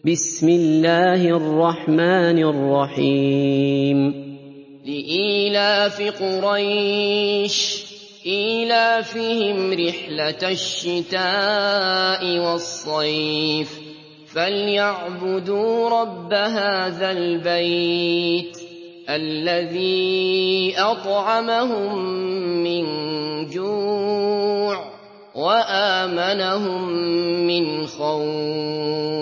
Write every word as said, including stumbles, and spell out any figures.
بسم الله الرحمن الرحيم لإيلاف قريش إيلافهم رحلة الشتاء والصيف فليعبدوا رب هذا البيت الذي أطعمهم من جوع وآمنهم من خوف.